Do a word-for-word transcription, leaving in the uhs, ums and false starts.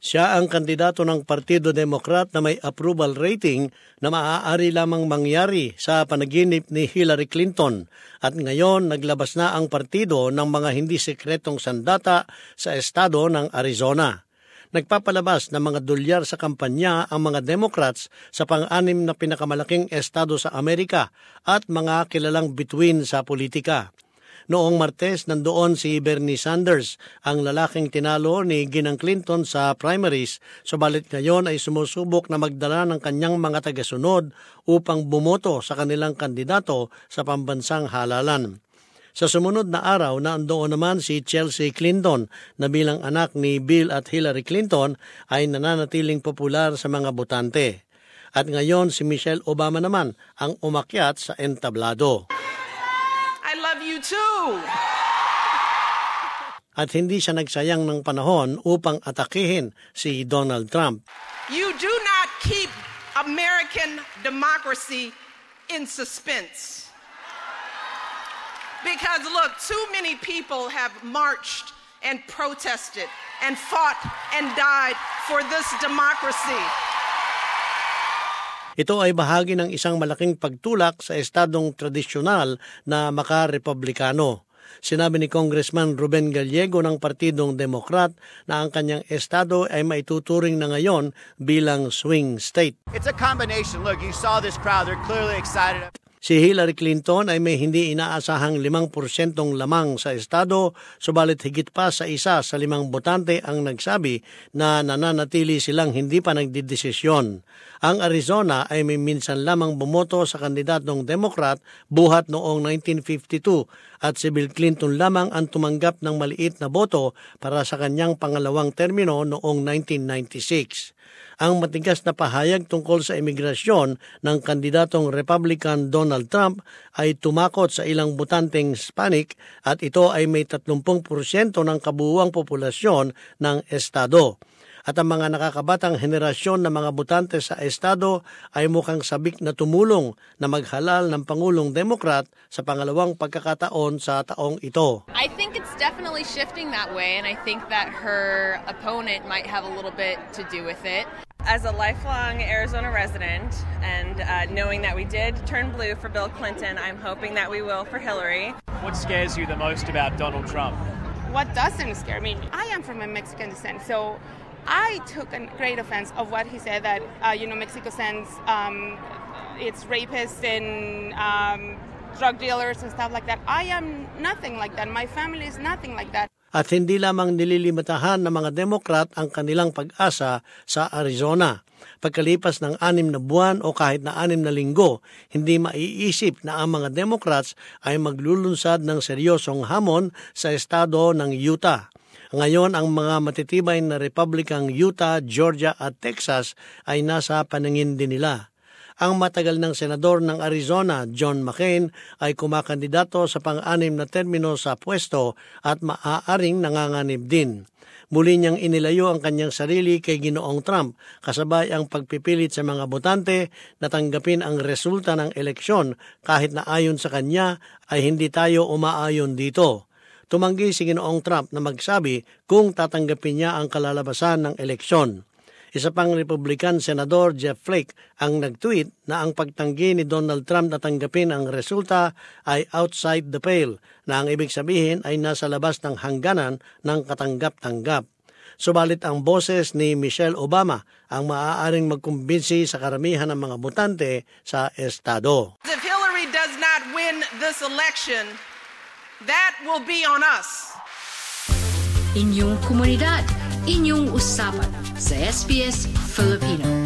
Siya ang kandidato ng Partido Demokrat na may approval rating na maaari lamang mangyari sa panaginip ni Hillary Clinton at ngayon naglabas na ang partido ng mga hindi sekretong sandata sa estado ng Arizona. Nagpapalabas ng mga dolyar sa kampanya ang mga Democrats sa pang-anim na pinakamalaking estado sa Amerika at mga kilalang bituin sa politika. Noong Martes, nandoon si Bernie Sanders, ang lalaking tinalo ni Ginang Clinton sa primaries, subalit ngayon ay sumusubok na magdala ng kanyang mga tagasunod upang bumoto sa kanilang kandidato sa pambansang halalan. Sa sumunod na araw, nandoon naman si Chelsea Clinton na bilang anak ni Bill at Hillary Clinton ay nananatiling popular sa mga botante. At ngayon si Michelle Obama naman ang umakyat sa entablado. I love you too. At hindi siya nagsayang ng panahon upang atakihin si Donald Trump. You do not keep American democracy in suspense. Because look, too many people have marched and protested and fought and died for this democracy. Ito ay bahagi ng isang malaking pagtulak sa estadong tradisyonal na maka-republikano. Sinabi ni Congressman Ruben Gallego ng Partidong Demokrat na ang kanyang estado ay maituturing na ngayon bilang swing state. It's a combination. Look, you saw this crowd. They're clearly excited. Si Hillary Clinton ay may hindi inaasahang limang porsyentong lamang sa estado, subalit higit pa sa isa sa limang botante ang nagsabi na nananatili silang hindi pa nagdidesisyon. Ang Arizona ay may minsan lamang bumoto sa kandidatong Democrat buhat noong nineteen fifty-two at si Bill Clinton lamang ang tumanggap ng maliit na boto para sa kanyang pangalawang termino noong nineteen ninety-six. Ang matigas na pahayag tungkol sa imigrasyon ng kandidatong Republican Donald Trump ay tumakot sa ilang botanteng Hispanic at ito ay may thirty porsyento ng kabuuang populasyon ng estado. At ang mga nakakabatang henerasyon ng mga botante sa estado ay mukhang sabik na tumulong na maghalal ng Pangulong Demokrat sa pangalawang pagkakataon sa taong ito. I think it's definitely shifting that way and I think that her opponent might have a little bit to do with it. As a lifelong Arizona resident and uh, knowing that we did turn blue for Bill Clinton, I'm hoping that we will for Hillary. What scares you the most about Donald Trump? What doesn't scare me? I am from a Mexican descent, so I took a great offense of what he said that, uh, you know, Mexico sends um, its rapists and um, drug dealers and stuff like that. I am nothing like that. My family is nothing like that. At hindi lamang nililimitahan ng mga Demokrat ang kanilang pag-asa sa Arizona. Pagkalipas ng anim na buwan o kahit na anim na linggo, hindi maiisip na ang mga Democrats ay maglulunsad ng seryosong hamon sa estado ng Utah. Ngayon, ang mga matitibay na Republicang Utah, Georgia at Texas ay nasa paningin din nila. Ang matagal ng senador ng Arizona, John McCain, ay kumakandidato sa pang-anim na termino sa pwesto at maaaring nanganganib din. Muli niyang inilayo ang kanyang sarili kay Ginoong Trump, kasabay ang pagpipilit sa mga botante na tanggapin ang resulta ng eleksyon kahit na ayon sa kanya ay hindi tayo umaayon dito. Tumanggi si Ginoong Trump na magsabi kung tatanggapin niya ang kalalabasan ng eleksyon. Isa pang Republican Senador Jeff Flake ang nag-tweet na ang pagtanggi ni Donald Trump na tanggapin ang resulta ay outside the pale, na ang ibig sabihin ay nasa labas ng hangganan ng katanggap-tanggap. Subalit ang boses ni Michelle Obama ang maaaring magkumbinsi sa karamihan ng mga botante sa estado. If Hillary does not win this election, that will be on us. Inyong komunidad, inyong usapan sa S B S Filipino.